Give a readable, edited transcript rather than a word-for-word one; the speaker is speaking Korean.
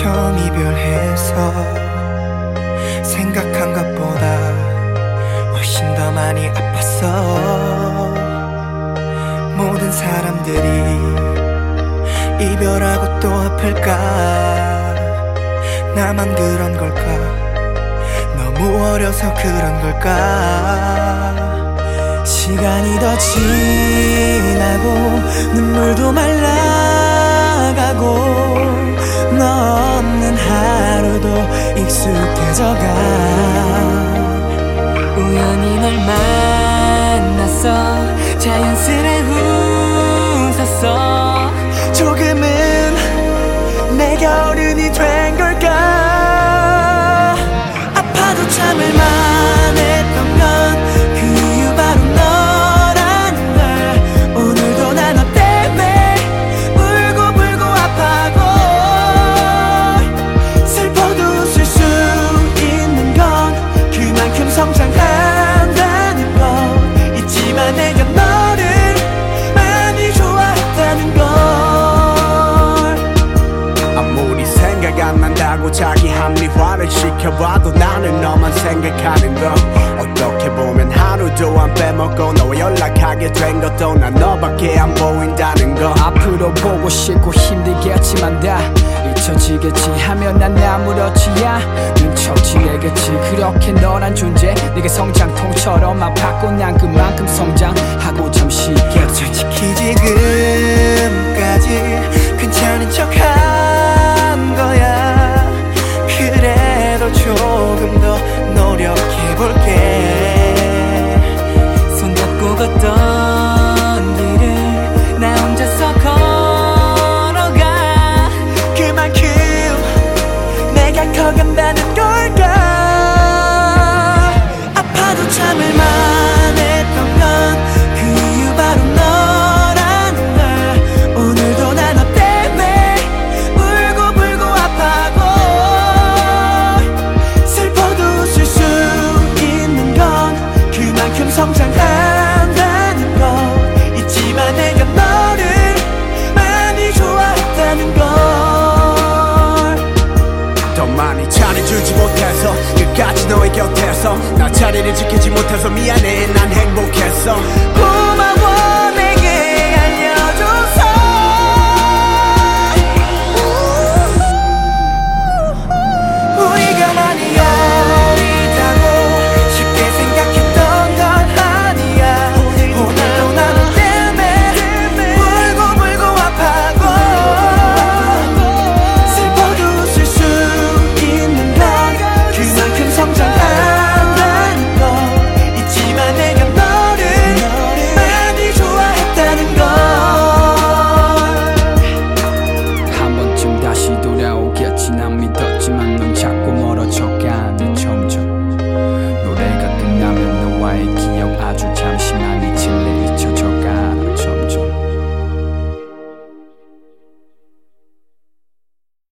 처음 이별해서 생각한 것보다 훨씬 더 많이 아팠어. 모든 사람들이 이별하고 또 아플까, 나만 그런 걸까, 너무 어려서 그런 걸까. 시간이 더 지나고 눈물도 말라가고 너 없는 하루도 익숙해져가. 우연히 널 만났어, 자연스레 웃었어. 조금은 내가 어른이 된 걸까. 아파도 참을만 했던 건 그 이유 바로 너라는 걸. 오늘도 난 너 때문에 울고 불고 아파하고, 슬퍼도 웃을 수 있는 건 그만큼 성장한다는 거. 있지만 내가 너를 많이 좋아했다는 걸. 아무리 생각 안 난다고 자기 합리화를 시켜봐도 나는 너만 생각하는 거. 어떻게 보면 하루도 안 빼먹고 너와 연락하게 된 것도 난 너밖에 안 보인다는 거. 앞으로 보고 싶고 힘들겠지만 다 잊혀지겠지 하면 난 아무렇지야 눈 척 지내겠지. 그렇게 너란 존재 내게 성장통처럼 아팠고 난 그만큼 성장하고 잠시 쉬겠지. 솔직히 지금까지 괜찮은 척한 거야. 그래도 조금 더 노력해볼게. 손 잡고 걷던 길을 나 혼자서 걸어가. 그만큼 내가 커간다는 걸까. 아파도 참을만 했던 건 그 이유 바로 너라는 걸. 오늘도 난 너 때문에 울고 불고 아파하고, 슬퍼도 웃을 수 있는 건 그만큼 성장한다는 거. 있지만 내가 너를 많이 좋아했다는 걸. 더 많이 잘해주지 못해서 끝까지 너의 곁에서 나 자리를 지키지 못해서 미안해. 난 행복했어.